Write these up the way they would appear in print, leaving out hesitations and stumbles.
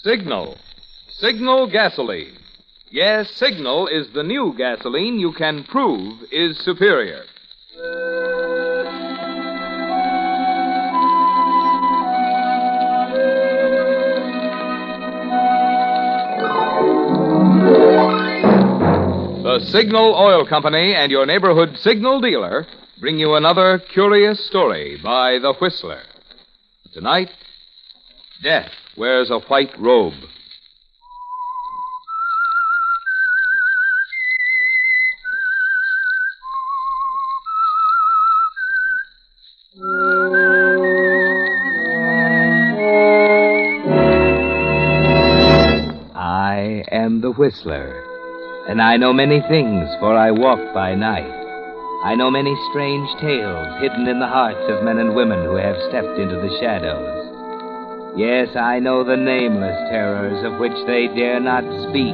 Signal. Signal gasoline. Yes, Signal is the new gasoline you can prove is superior. The Signal Oil Company and your neighborhood Signal dealer bring you another curious story by The Whistler. Tonight, Death Wears a White Robe. I am the Whistler, and I know many things, for I walk by night. I know many strange tales hidden in the hearts of men and women who have stepped into the shadows. Yes, I know the nameless terrors of which they dare not speak.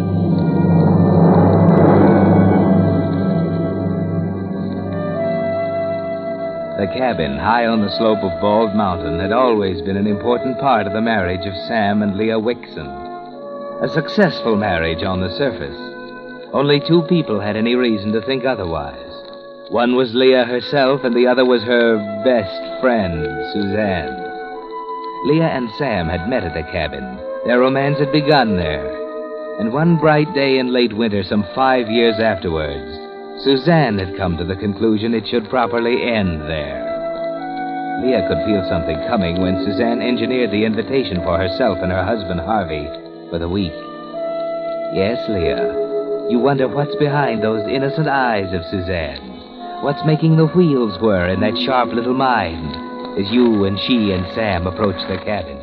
The cabin high on the slope of Bald Mountain had always been an important part of the marriage of Sam and Leah Wixon. A successful marriage on the surface. Only two people had any reason to think otherwise. One was Leah herself, and the other was her best friend, Suzanne. Leah and Sam had met at the cabin. Their romance had begun there. And one bright day in late winter, some 5 years afterwards, Suzanne had come to the conclusion it should properly end there. Leah could feel something coming when Suzanne engineered the invitation for herself and her husband, Harvey, for the week. Yes, Leah, you wonder what's behind those innocent eyes of Suzanne's. What's making the wheels whir in that sharp little mind as you and she and Sam approach the cabin?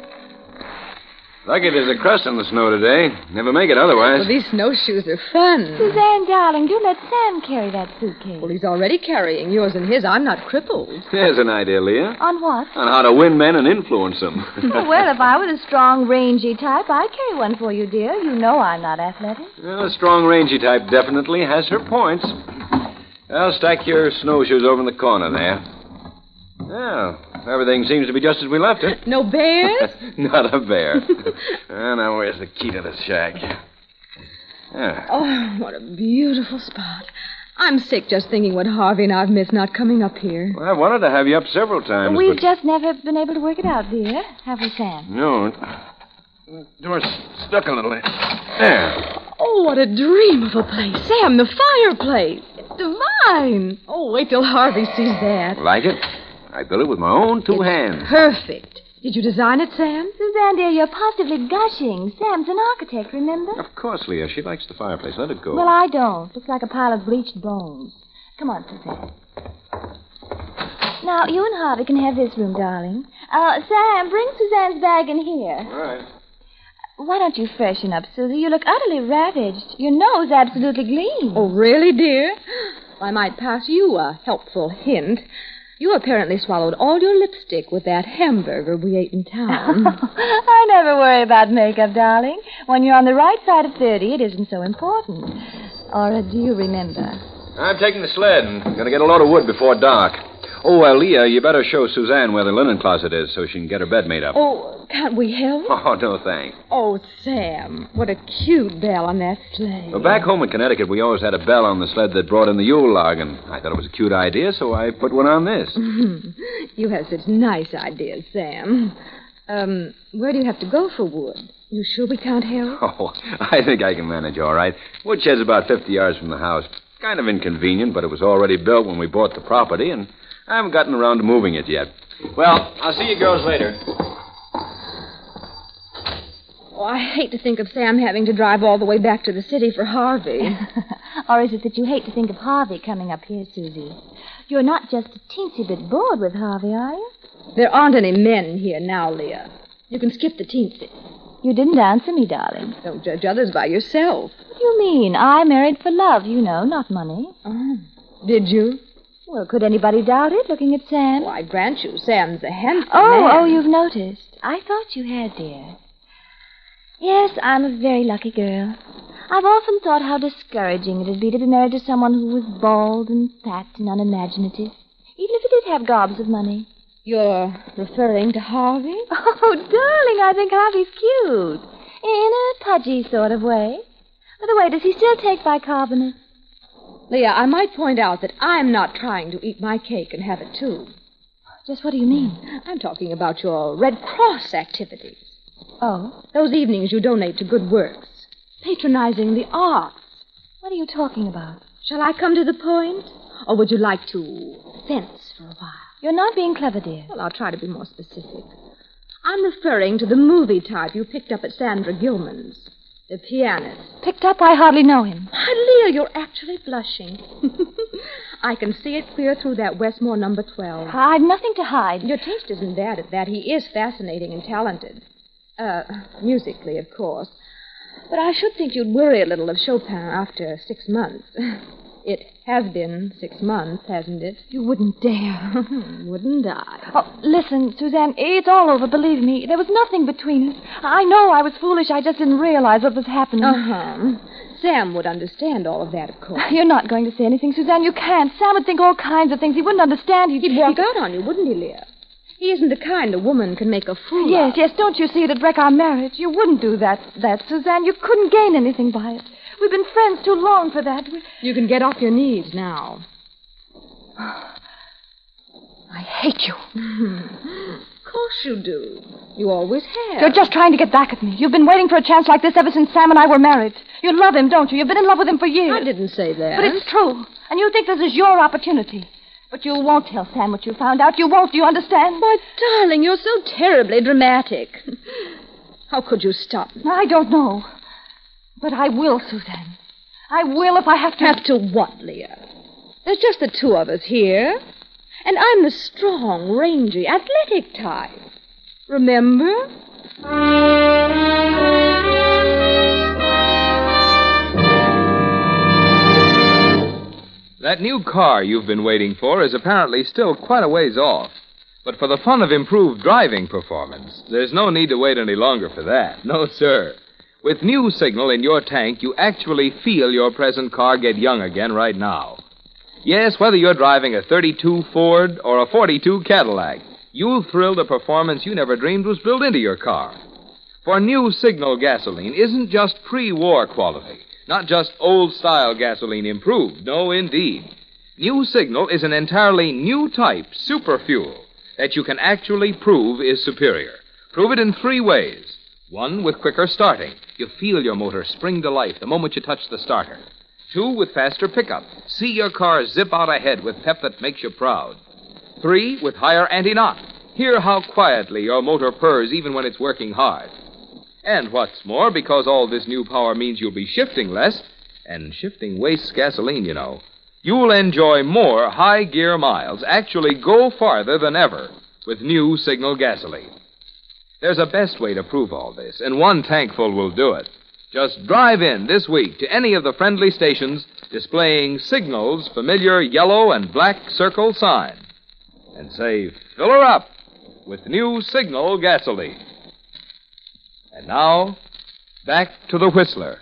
Lucky there's a crust on the snow today. Never make it otherwise. Well, these snowshoes are fun. Suzanne, darling, do let Sam carry that suitcase. Well, he's already carrying yours and his. I'm not crippled. There's an idea, Leah. On what? On how to win men and influence them. Well, if I were the strong, rangy type, I'd carry one for you, dear. You know I'm not athletic. Well, a strong, rangy type definitely has her points. I'll stack your snowshoes over in the corner there. Well, everything seems to be just as we left it. No bears? Not a bear. Now, where's the key to the shack? Yeah. Oh, what a beautiful spot. I'm sick just thinking what Harvey and I've missed not coming up here. Well, I wanted to have you up several times, We've but... just never been able to work it out, dear. Have we, Sam? No. The door's stuck a little. There. Oh, what a dream of a place. Sam, the fireplace. It's divine. Oh, wait till Harvey sees that. Like it? I built it with my own two hands. Perfect. Did you design it, Sam? Suzanne, dear, you're positively gushing. Sam's an architect, remember? Of course, Leah. She likes the fireplace. Let it go. Well, I don't. Looks like a pile of bleached bones. Come on, Suzanne. Now, you and Harvey can have this room, darling. Sam, bring Suzanne's bag in here. All right. Why don't you freshen up, Susie? You look utterly ravaged. Your nose absolutely gleams. Oh, really, dear? I might pass you a helpful hint. You apparently swallowed all your lipstick with that hamburger we ate in town. I never worry about makeup, darling. When you're on the right side of 30, it isn't so important. Or do you remember? I'm taking the sled and going to get a load of wood before dark. Oh, Leah, you better show Suzanne where the linen closet is so she can get her bed made up. Oh, can't we help? Oh, no, thanks. Oh, Sam, what a cute bell on that sleigh. Well, back home in Connecticut, we always had a bell on the sled that brought in the Yule log, and I thought it was a cute idea, so I put one on this. You have such nice ideas, Sam. Where do you have to go for wood? You sure we can't help? Oh, I think I can manage all right. Woodshed's about 50 yards from the house. Kind of inconvenient, but it was already built when we bought the property, and I haven't gotten around to moving it yet. Well, I'll see you girls later. Oh, I hate to think of Sam having to drive all the way back to the city for Harvey. Or is it that you hate to think of Harvey coming up here, Susie? You're not just a teensy bit bored with Harvey, are you? There aren't any men here now, Leah. You can skip the teensy. You didn't answer me, darling. Don't judge others by yourself. What do you mean? I married for love, you know, not money. Oh, did you? Well, could anybody doubt it, looking at Sam? Oh, I grant you, Sam's a handsome man. Oh, you've noticed. I thought you had, dear. Yes, I'm a very lucky girl. I've often thought how discouraging it'd be to be married to someone who was bald and fat and unimaginative, even if he did have gobs of money. You're referring to Harvey? Oh, darling, I think Harvey's cute. In a pudgy sort of way. By the way, does he still take bicarbonate? Leah, I might point out that I'm not trying to eat my cake and have it, too. Just what do you mean? I'm talking about your Red Cross activities. Oh? Those evenings you donate to good works. Patronizing the arts. What are you talking about? Shall I come to the point? Or would you like to fence for a while? You're not being clever, dear. Well, I'll try to be more specific. I'm referring to the movie type you picked up at Sandra Gilman's. The pianist. Picked up? I hardly know him. Leah, you're actually blushing. I can see it clear through that Westmore number 12. I've nothing to hide. Your taste isn't bad at that. He is fascinating and talented. Musically, of course. But I should think you'd worry a little of Chopin after 6 months. It has been 6 months, hasn't it? You wouldn't dare. Wouldn't I? Oh, listen, Suzanne, it's all over, believe me. There was nothing between us. I know I was foolish. I just didn't realize what was happening. Uh-huh. Sam would understand all of that, of course. You're not going to say anything, Suzanne. You can't. Sam would think all kinds of things. He wouldn't understand. He'd walk out on you, wouldn't he, Leah? He isn't the kind a woman can make a fool Yes, of. yes, don't you see it'd wreck our marriage? You wouldn't do that, Suzanne. You couldn't gain anything by it. We've been friends too long for that. You can get off your knees now. I hate you. Of course you do. You always have. You're just trying to get back at me. You've been waiting for a chance like this ever since Sam and I were married. You love him, don't you? You've been in love with him for years. I didn't say that. But it's true. And you think this is your opportunity. But you won't tell Sam what you found out. You won't, do you understand? Why, darling, you're so terribly dramatic. How could you stop me? I don't know. But I will, Suzanne. I will if I have to. Have to what, Leah? There's just the two of us here. And I'm the strong, rangy, athletic type. Remember? That new car you've been waiting for is apparently still quite a ways off. But for the fun of improved driving performance, there's no need to wait any longer for that. No, sir. With new Signal in your tank, you actually feel your present car get young again right now. Yes, whether you're driving a 32 Ford or a 42 Cadillac, you'll thrill to performance you never dreamed was built into your car. For new Signal gasoline isn't just pre-war quality, not just old-style gasoline improved. No, indeed. New Signal is an entirely new type, super fuel, that you can actually prove is superior. Prove it in 3 ways. 1, with quicker starting. You feel your motor spring to life the moment you touch the starter. 2, with faster pickup. See your car zip out ahead with pep that makes you proud. 3, with higher anti-knock. Hear how quietly your motor purrs even when it's working hard. And what's more, because all this new power means you'll be shifting less, and shifting wastes gasoline, you know, you'll enjoy more high-gear miles, actually go farther than ever, with new Signal gasoline. There's a best way to prove all this, and 1 tankful will do it. Just drive in this week to any of the friendly stations displaying Signal's familiar yellow and black circle sign and say, fill her up with new Signal gasoline. And now, back to the Whistler.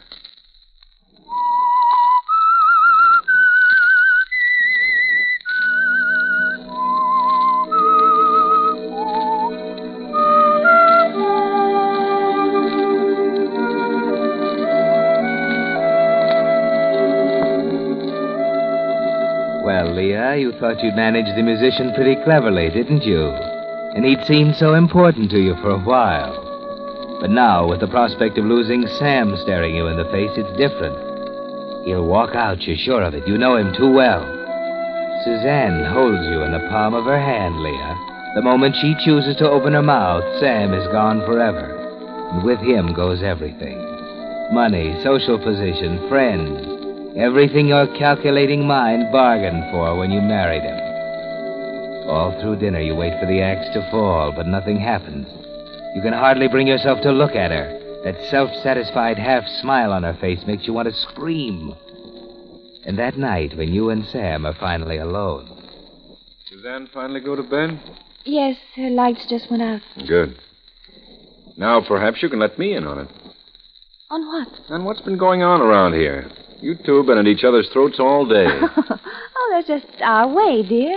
Well, Leah, you thought you'd managed the musician pretty cleverly, didn't you? And he'd seemed so important to you for a while. But now, with the prospect of losing Sam staring you in the face, it's different. He'll walk out, you're sure of it. You know him too well. Suzanne holds you in the palm of her hand, Leah. The moment she chooses to open her mouth, Sam is gone forever. And with him goes everything. Money, social position, friends. Everything your calculating mind bargained for when you married him. All through dinner, you wait for the axe to fall, but nothing happens. You can hardly bring yourself to look at her. That self-satisfied half-smile on her face makes you want to scream. And that night, when you and Sam are finally alone... Suzanne finally go to bed? Yes, her lights just went out. Good. Now, perhaps you can let me in on it. On what? On what's been going on around here. You two have been at each other's throats all day. Oh, that's just our way, dear.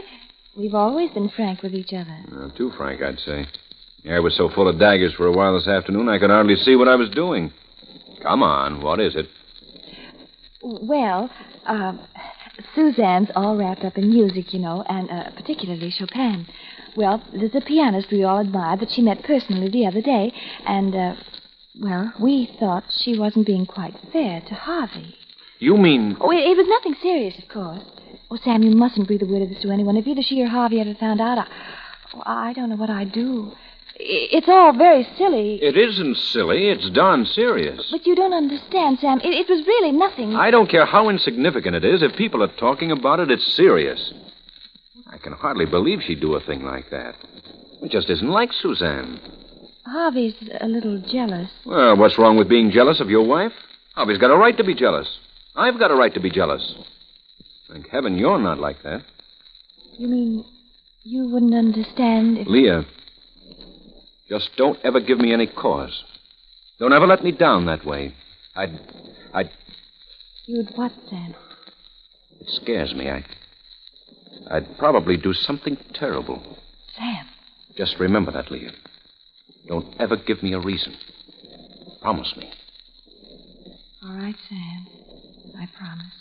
We've always been frank with each other. Too frank, I'd say. The air was so full of daggers for a while this afternoon, I could hardly see what I was doing. Come on, what is it? Well, Suzanne's all wrapped up in music, and particularly Chopin. Well, there's a pianist we all admire that she met personally the other day, and, we thought she wasn't being quite fair to Harvey. You mean... Oh, it was nothing serious, of course. Oh, Sam, you mustn't breathe a word of this to anyone. If either she or Harvey ever found out, I don't know what I'd do. It's all very silly. It isn't silly. It's darn serious. But you don't understand, Sam. It was really nothing. I don't care how insignificant it is. If people are talking about it, it's serious. I can hardly believe she'd do a thing like that. It just isn't like Suzanne. Harvey's a little jealous. Well, what's wrong with being jealous of your wife? Harvey's got a right to be jealous. I've got a right to be jealous. Thank heaven you're not like that. You mean you wouldn't understand if... Leah, just don't ever give me any cause. Don't ever let me down that way. I'd... You'd what, Sam? It scares me. I'd probably do something terrible. Sam. Just remember that, Leah. Don't ever give me a reason. Promise me. All right, Sam. I promise.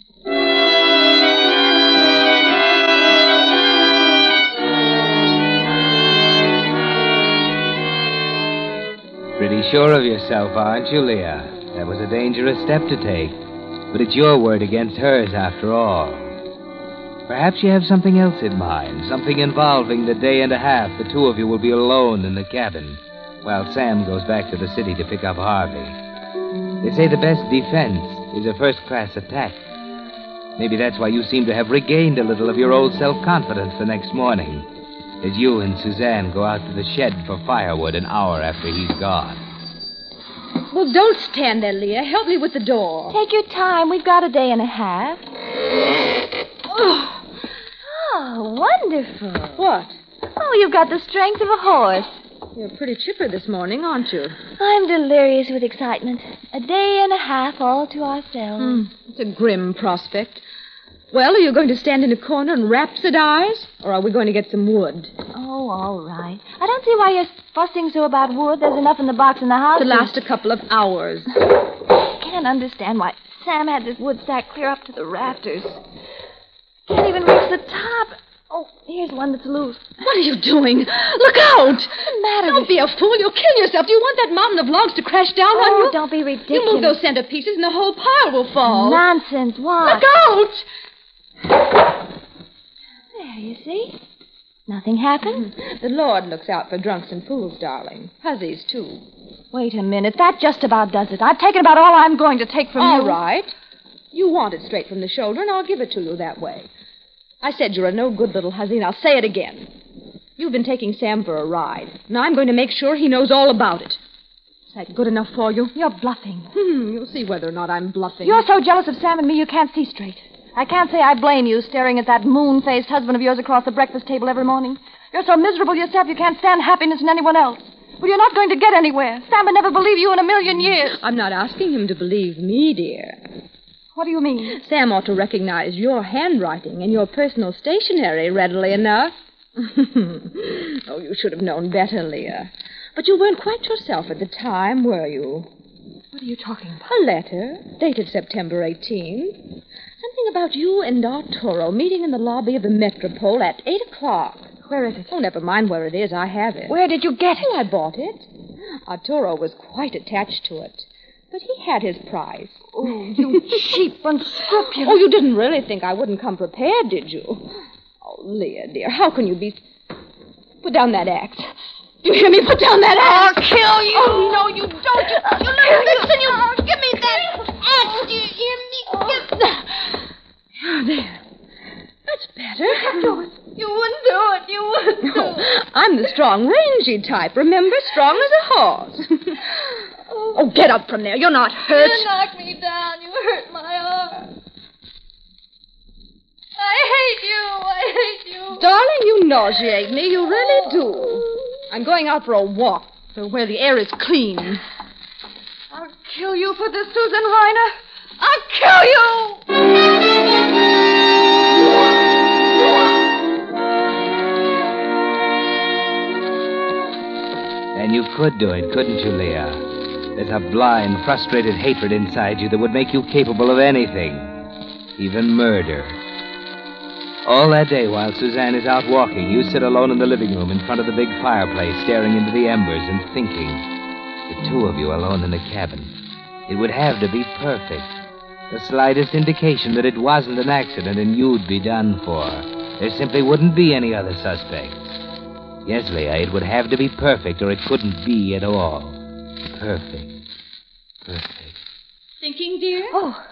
Pretty sure of yourself, aren't you, Leah? That was a dangerous step to take. But it's your word against hers, after all. Perhaps you have something else in mind, something involving the day and a half the two of you will be alone in the cabin, while Sam goes back to the city to pick up Harvey. They say the best defense is a first-class attack. Maybe that's why you seem to have regained a little of your old self-confidence the next morning, as you and Suzanne go out to the shed for firewood an hour after he's gone. Well, don't stand there, Leah. Help me with the door. Take your time. We've got a day and a half. Oh, wonderful. What? Oh, you've got the strength of a horse. You're pretty chipper this morning, aren't you? I'm delirious with excitement. A day and a half all to ourselves. It's a grim prospect. Well, are you going to stand in a corner and rhapsodize? Or are we going to get some wood? Oh, all right. I don't see why you're fussing so about wood. There's enough in the box in the house. To last a couple of hours. I can't understand why Sam had this wood stack clear up to the rafters. Can't even reach the top. Oh, here's one that's loose. What are you doing? Look out! What's the matter? Don't be a fool. You'll kill yourself. Do you want that mountain of logs to crash down on you? Don't be ridiculous. You move those center pieces and the whole pile will fall. Nonsense. What? Look out! There, you see? Nothing happened. The Lord looks out for drunks and fools, darling. Hussies, too. Wait a minute. That just about does it. I've taken about all I'm going to take from you. All right. You want it straight from the shoulder, and I'll give it to you that way. I said you're a no-good little hussy, and I'll say it again. You've been taking Sam for a ride, and I'm going to make sure he knows all about it. Is that good enough for you? You're bluffing. You'll see whether or not I'm bluffing. You're so jealous of Sam and me you can't see straight. I can't say I blame you staring at that moon-faced husband of yours across the breakfast table every morning. You're so miserable yourself you can't stand happiness in anyone else. Well, you're not going to get anywhere. Sam would never believe you in a million years. I'm not asking him to believe me, dear. What do you mean? Sam ought to recognize your handwriting and your personal stationery readily enough. Oh, you should have known better, Leah. But you weren't quite yourself at the time, were you? What are you talking about? A letter, dated September 18. Something about you and Arturo meeting in the lobby of the Metropole at 8 o'clock. Where is it? Oh, never mind where it is. I have it. Where did you get it? Oh, I bought it. Arturo was quite attached to it. But he had his prize. Oh, you cheap, unscrupulous. Oh, you didn't really think I wouldn't come prepared, did you? Oh, Leah, dear, how can you be... Put down that axe. Do you hear me? Put down that axe. I'll kill you. Oh, no, you don't. You little vixen, you... Give me that axe. Do you hear me? There. That's better. Do it. You wouldn't do it. You wouldn't do it. I'm the strong, rangy type, remember? Strong as a horse. Oh, get up from there. You're not hurt. You knocked me down. You hurt my arm. I hate you. Darling, you nauseate me. You really do. I'm going out for a walk where the air is clean. I'll kill you for this, Susan Reiner. I'll kill you! And you could do it, couldn't you, Leah? There's a blind, frustrated hatred inside you that would make you capable of anything, even murder. All that day while Suzanne is out walking, you sit alone in the living room in front of the big fireplace, staring into the embers and thinking. The two of you alone in the cabin. It would have to be perfect. The slightest indication that it wasn't an accident and you'd be done for. There simply wouldn't be any other suspects. Yes, Leah, it would have to be perfect or it couldn't be at all. Perfect. Perfect. Thinking, dear?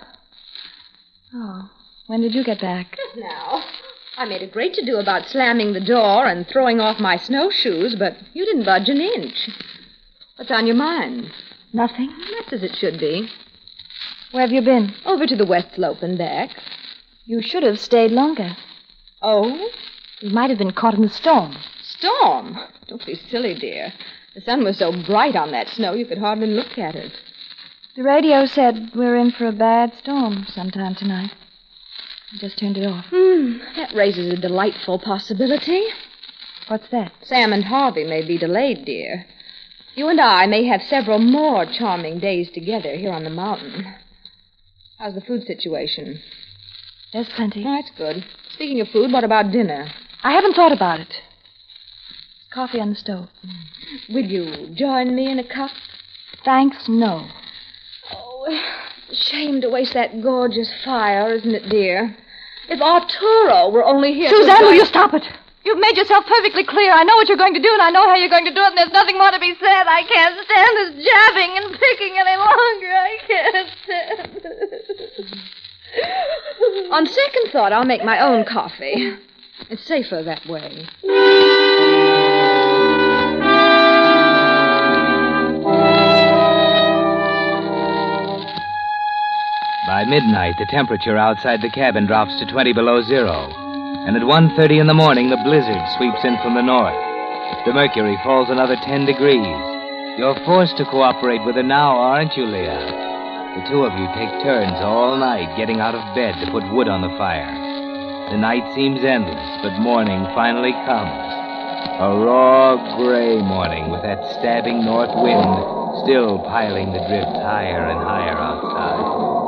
Oh, when did you get back? Just now. I made a great to-do about slamming the door and throwing off my snowshoes, but you didn't budge an inch. What's on your mind? Nothing. That's as it should be. Where have you been? Over to the west slope and back. You should have stayed longer. Oh? You might have been caught in the storm. Storm? Don't be silly, dear. The sun was so bright on that snow you could hardly look at it. The radio said we're in for a bad storm sometime tonight. I just turned it off. That raises a delightful possibility. What's that? Sam and Harvey may be delayed, dear. You and I may have several more charming days together here on the mountain. How's the food situation? There's plenty. Oh, that's good. Speaking of food, what about dinner? I haven't thought about it. Coffee on the stove. Will you join me in a cup? Thanks, no. Oh, it's a shame to waste that gorgeous fire, isn't it, dear? If Arturo were only here... Suzanne, will you stop it? You've made yourself perfectly clear. I know what you're going to do, and I know how you're going to do it, and there's nothing more to be said. I can't stand this jabbing and picking any longer. I can't stand it. On second thought, I'll make my own coffee. It's safer that way. By midnight, the temperature outside the cabin drops to 20 below zero. And at 1:30 in the morning, the blizzard sweeps in from the north. The mercury falls another 10 degrees. You're forced to cooperate with her now, aren't you, Leah? The two of you take turns all night getting out of bed to put wood on the fire. The night seems endless, but morning finally comes. A raw, gray morning with that stabbing north wind still piling the drifts higher and higher outside.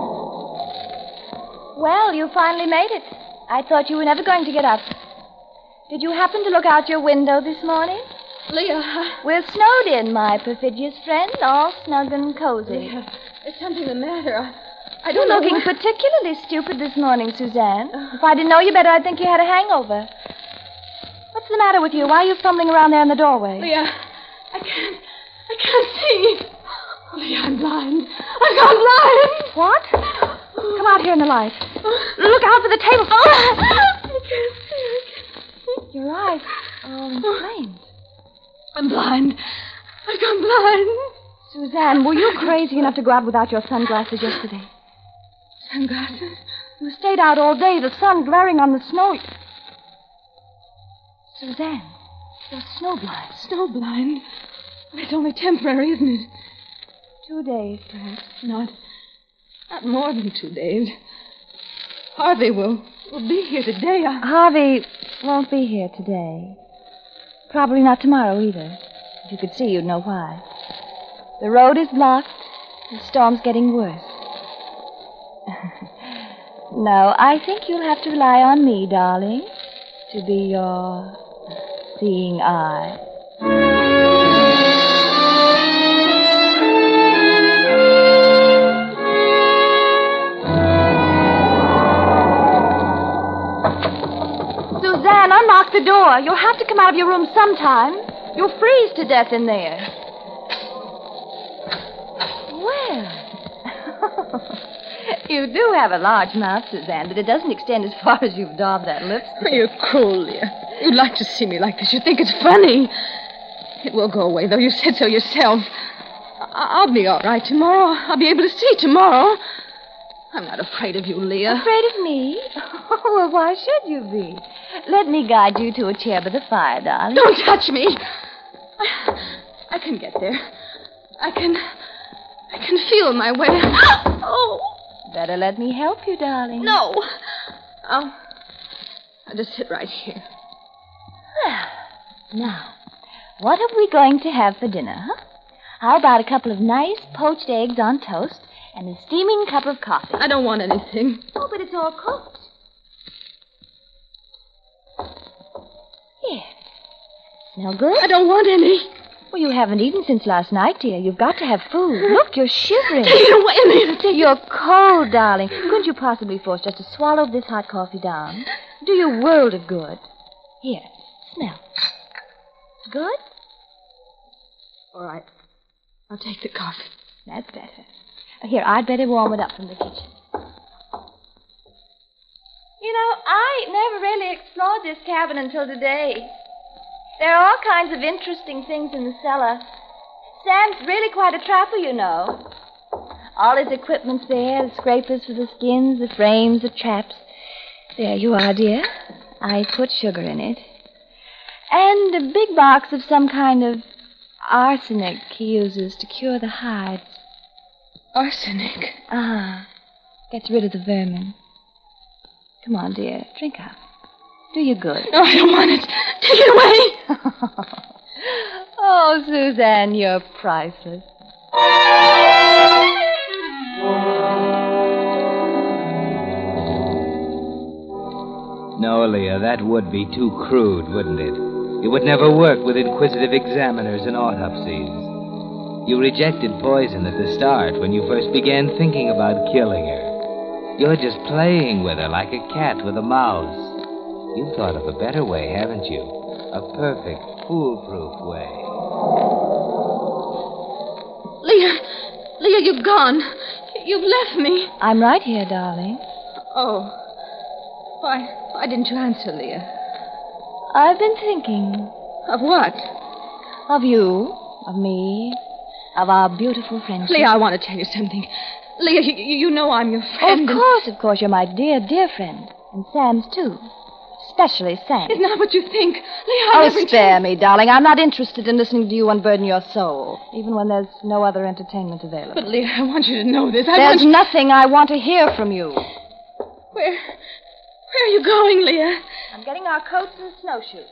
Well, you finally made it. I thought you were never going to get up. Did you happen to look out your window this morning? Leah, We're snowed in, my perfidious friend, all snug and cozy. Leah, there's something the matter. I You're don't know looking particularly stupid this morning, Suzanne. If I didn't know you better, I'd think you had a hangover. What's the matter with you? Why are you fumbling around there in the doorway? Leah, I can't see. Leah, I'm blind. I've gone blind. What? Come out here in the light. Look out for the table. I can't see. Your eyes are all inflamed. I'm blind. I've gone blind. Suzanne, were you crazy enough to go out without your sunglasses yesterday? Sunglasses? You stayed out all day, the sun glaring on the snow. Suzanne, you're snowblind. Snowblind? It's only temporary, isn't it? 2 days, perhaps. Not more than 2 days. Harvey will be here today. Harvey won't be here today. Probably not tomorrow either. If you could see, you'd know why. The road is blocked. The storm's getting worse. No, I think you'll have to rely on me, darling, to be your seeing eye. Suzanne, unlock the door. You'll have to come out of your room sometime. You'll freeze to death in there. Well, you do have a large mouth, Suzanne, but it doesn't extend as far as you've daubed that lipstick. You're cruel, Leah. You'd like to see me like this. You think it's funny. It will go away, though. You said so yourself. I'll be all right tomorrow. I'll be able to see tomorrow. I'm not afraid of you, Leah. Afraid of me? Oh, well, why should you be? Let me guide you to a chair by the fire, darling. Don't touch me. I can get there. I can feel my way. Oh. Better let me help you, darling. No. I'll just sit right here. Now, what are we going to have for dinner, huh? How about a couple of nice poached eggs on toast and a steaming cup of coffee? I don't want anything. Oh, but it's all cooked. Here. Smell good? I don't want any. Well, you haven't eaten since last night, dear. You've got to have food. Look, you're shivering. Take it away, Leah. You're cold, darling. Couldn't you possibly force just to swallow this hot coffee down? Do you a world of good. Here, smell. Good? All right. I'll take the coffee. That's better. Here, I'd better warm it up from the kitchen. You know, I never really explored this cabin until today. There are all kinds of interesting things in the cellar. Sam's really quite a trapper, you know. All his equipment's there, the scrapers for the skins, the frames, the traps. There you are, dear. I put sugar in it. And a big box of some kind of arsenic he uses to cure the hides. Arsenic? Ah, gets rid of the vermin. Come on, dear, drink up. Do you good. No, I don't want it. Take it away. Oh, Suzanne, you're priceless. No, Leah, that would be too crude, wouldn't it? It would never work with inquisitive examiners and autopsies. You rejected poison at the start when you first began thinking about killing her. You're just playing with her like a cat with a mouse. You've thought of a better way, haven't you? A perfect, foolproof way. Leah, you've gone. You've left me. I'm right here, darling. Oh. Why didn't you answer, Leah? I've been thinking. Of what? Of you, of me, of our beautiful friendship. Leah, I want to tell you something. Leah, you know I'm your friend. Of course, you're my dear, dear friend. And Sam's, too. Especially Sam. It's not what you think. Leah, spare me, darling. I'm not interested in listening to you unburden your soul, even when there's no other entertainment available. But, Leah, I want you to know this. There's nothing I want to hear from you. Where are you going, Leah? I'm getting our coats and snowshoes.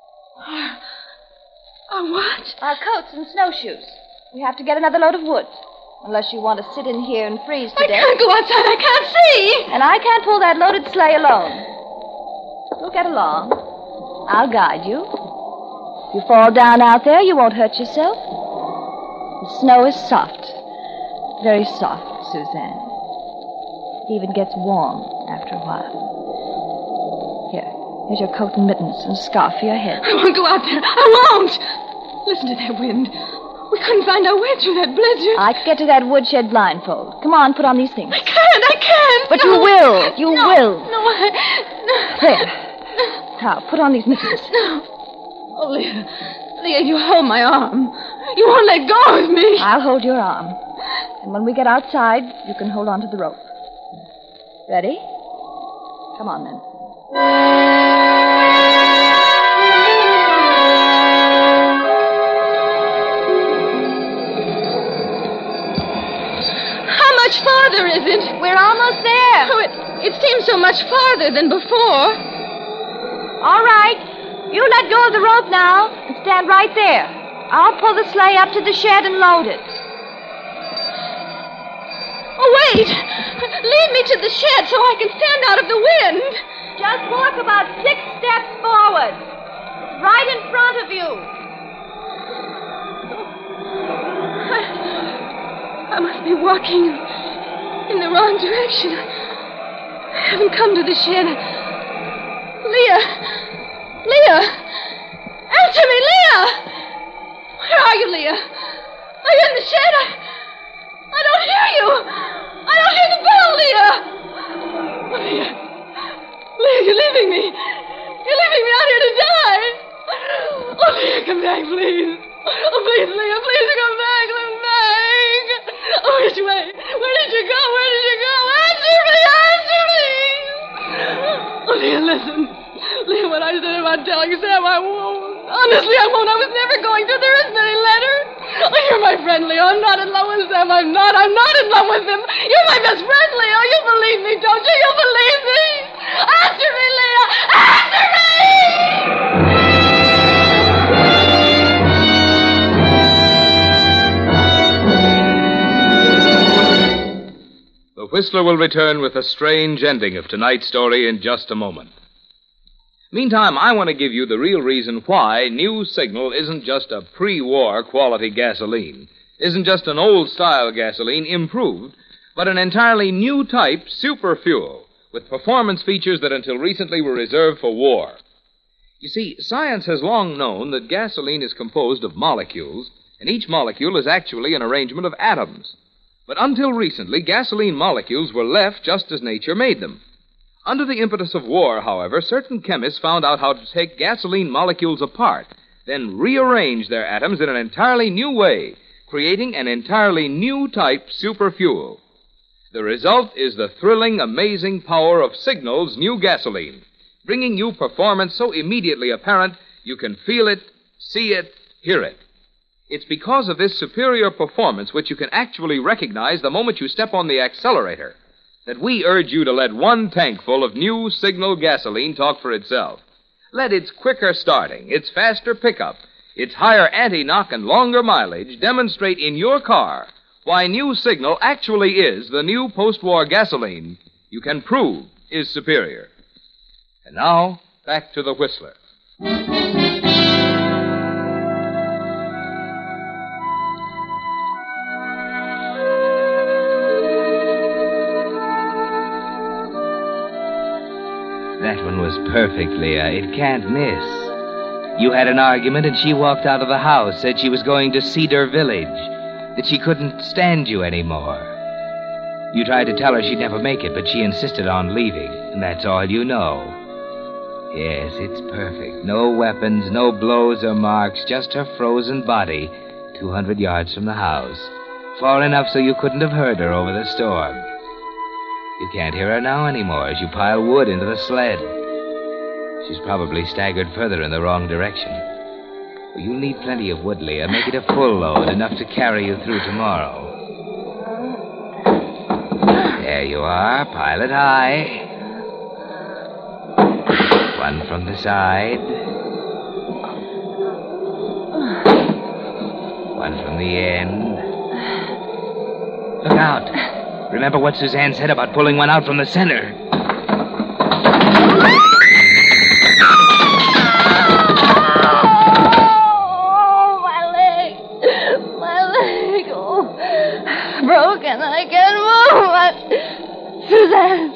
Our what? Our coats and snowshoes. We have to get another load of wood. Unless you want to sit in here and freeze to death. I can't go outside. I can't see. And I can't pull that loaded sleigh alone. We'll get along. I'll guide you. If you fall down out there, you won't hurt yourself. The snow is soft. Very soft, Suzanne. It even gets warm after a while. Here's your coat and mittens and a scarf for your head. I won't go out there. I won't. Listen to that wind. We couldn't find our way through that blizzard. I could get to that woodshed blindfold. Come on, put on these things. I can't. But no. You will. You will. No. There. Now, put on these mittens. No. Oh, Leah, you hold my arm. You won't let go of me. I'll hold your arm. And when we get outside, you can hold on to the rope. Ready? Come on, then. How much farther is it? We're almost there. Oh, it seems so much farther than before. All right. You let go of the rope now and stand right there. I'll pull the sleigh up to the shed and load it. Oh, wait. Lead me to the shed so I can stand out of the wind. Just walk about 6 steps forward. Right in front of you. I must be walking in the wrong direction. I haven't come to the shed. Leah! Answer me, Leah! Where are you, Leah? Are you in the shed? I don't hear you. I don't hear the bell, Leah. Oh, Leah, you're leaving me. You're leaving me out here to die. Oh, Leah, come back, please. Oh, please, Leah, please come back. Come back. Oh, which way? Where did you go? Where did you go? Answer me! Answer me! Oh, Leah, listen. Leah, what I said about telling Sam, I won't. Honestly, I won't. I was never going to. There isn't any letter. Oh, you're my friend, Leah. I'm not in love with Sam. I'm not in love with him. You're my best friend, Leah. You believe me, don't you? You believe me? Answer me, Leah. Answer me! The Whistler will return with the strange ending of tonight's story in just a moment. Meantime, I want to give you the real reason why New Signal isn't just a pre-war quality gasoline, isn't just an old-style gasoline improved, but an entirely new type super fuel with performance features that until recently were reserved for war. You see, science has long known that gasoline is composed of molecules, and each molecule is actually an arrangement of atoms. But until recently, gasoline molecules were left just as nature made them. Under the impetus of war, however, certain chemists found out how to take gasoline molecules apart, then rearrange their atoms in an entirely new way, creating an entirely new type super fuel. The result is the thrilling, amazing power of Signal's new gasoline, bringing you performance so immediately apparent you can feel it, see it, hear it. It's because of this superior performance, which you can actually recognize the moment you step on the accelerator, that we urge you to let one tankful of new Signal gasoline talk for itself. Let its quicker starting, its faster pickup, its higher anti-knock and longer mileage demonstrate in your car why New Signal actually is the new post-war gasoline you can prove is superior. And now, back to the Whistler. That one was perfect, Leah. It can't miss. You had an argument and she walked out of the house, said she was going to Cedar Village, that she couldn't stand you anymore. You tried to tell her she'd never make it, but she insisted on leaving, and that's all you know. Yes, it's perfect. No weapons, no blows or marks, just her frozen body 200 yards from the house, far enough so you couldn't have heard her over the storm. You can't hear her now anymore as you pile wood into the sled. She's probably staggered further in the wrong direction. Well, you'll need plenty of wood, Leah. Make it a full load, enough to carry you through tomorrow. There you are. Pile it high. One from the side. One from the end. Look out. Remember what Suzanne said about pulling one out from the center. Oh, my leg. Oh, broken. I can't move. Suzanne.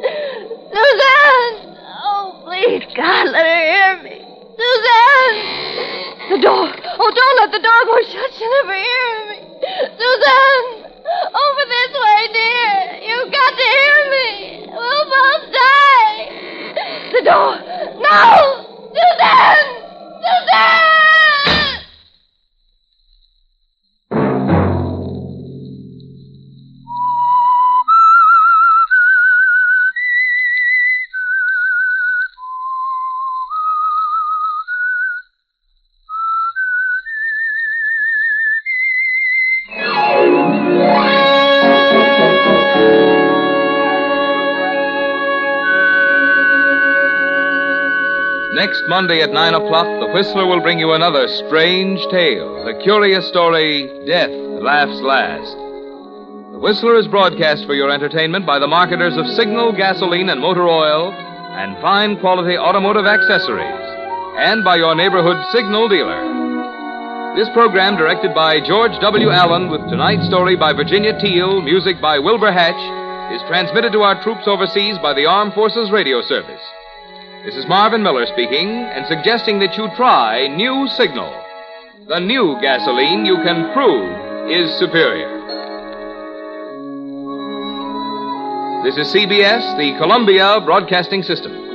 Oh, please, God, let her hear me. Suzanne. The door. Oh, don't let the door go shut. She'll never hear me. Suzanne. Over this way, dear. You've got to hear me. We'll both die. The door. No! Suzanne! Suzanne! Next Monday at 9 o'clock, the Whistler will bring you another strange tale, the curious story, Death Laughs Last. The Whistler is broadcast for your entertainment by the marketers of Signal gasoline and motor oil and fine quality automotive accessories, and by your neighborhood Signal dealer. This program, directed by George W. Allen, with tonight's story by Virginia Teal, music by Wilbur Hatch, is transmitted to our troops overseas by the Armed Forces Radio Service. This is Marvin Miller speaking and suggesting that you try New Signal, the new gasoline you can prove is superior. This is CBS, the Columbia Broadcasting System.